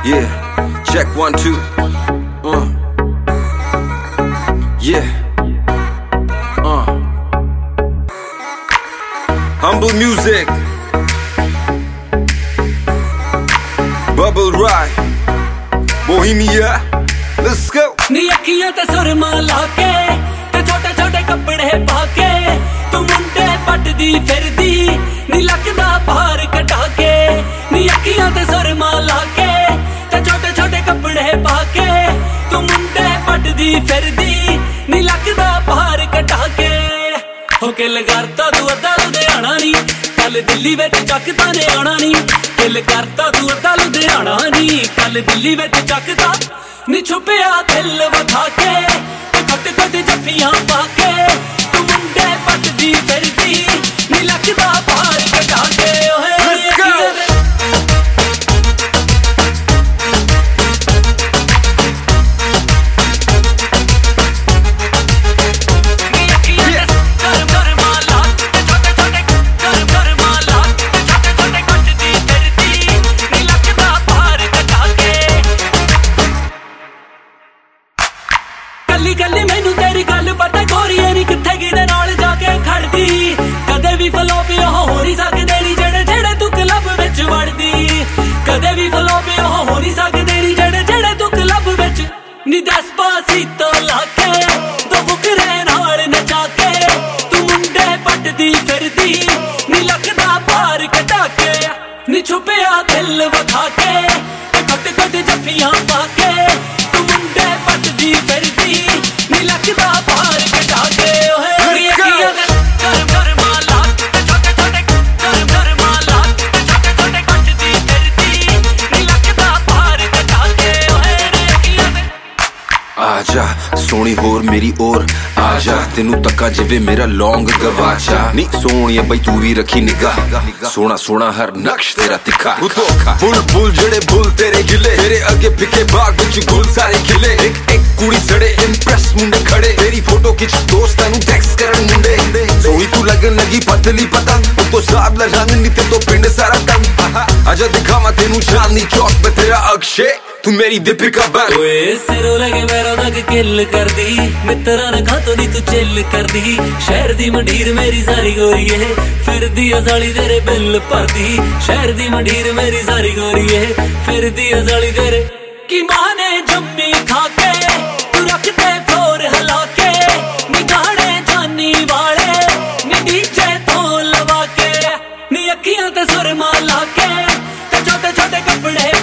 Yeah, check 1 2. Yeah. Humble music. Bubble ride. Bohemia. Let's go. नी अखियां ते सुरमा लाके ते छोटे छोटे कपड़े पाके तू मुंडे पटदी फिरदी नी लकदा बाहर कटा के नी अखियां ते सुरमा लाके ते छोटे छोटे कपड़े पाके तू मुंडे पटदी फिरदी नी लकदा बाहर कटा के हो किल करता तू अद्धा लुधियाना नी कल दिल्ली विच चकदा ने आना नी किल करता तू अद्धा लुधियाना नी कल दिल्ली विच चकदा नी छुपिया दिल वधा के खट खट जफ्फियां पाके तू मुंडे पटदी फिरदी नी लकदा बाहर कटा के गली गली मैनू तेरी गल पता गोरिए नी किथे किदे नाल जाके खड़दी कदे भी फ्लॉप हो नहीं सकदे नी जेड़े जेड़े तू क्लब विच वड़दी कदे भी फ्लॉप हो नहीं सकदे नी जेड़े जेड़े तू क्लब विच नी डेस्पासितो लाके दो फुकरे नाल नचा के तू मुंडे पटदी फिरदी नी लकदा बाहर कटा के नी छुपिया दिल वधा के खट खट जफ्फियां पाके तू मुंडे पटदी फिरदी नी लकदा बाहर कटा के आजा सोनी होर मेरी ओर आजा तेनू तक्का जिवे मेरा लौंग गवाचा नी सोनिया बई तू भी रखी निगाह सोना सोना हर नक्श तेरा तिखा बुल बुल जड़े बुल तेरे गिले तेरे अगे फिके बाग विच गुल सारे खिले एक एक कुड़ी सड़े इंप्रेस मुंडे खड़े तेरी फोटो खिच दोस्तां नू टैक्स करन मुंडे सोनी तू लगन लगी पतली पतंग तो साब ला रंग नी ते तो पिंड सारा तंग आजा दिखावा तेनू चांदनी चौक पे तेरा अक्षय तू मेरी दीपिका बन ओए सिरों लगे मेरा तक किल कर दी मित्रा ने खातो नी तू चिल कर दी शहर दी मंडीर मेरी सारी गोरी है फिर दी अजाली तेरे बिल भर दी शहर दी मंडीर मेरी सारी गोरी है फिर दी अजाली तेरे की मां ने जम्मी खा के तू रखते फ्लोर हिला के नी गाने जानी वाले नी डीजे तो लवा के नी अखियां ते सुरमा ला के छोटे छोटे कपड़े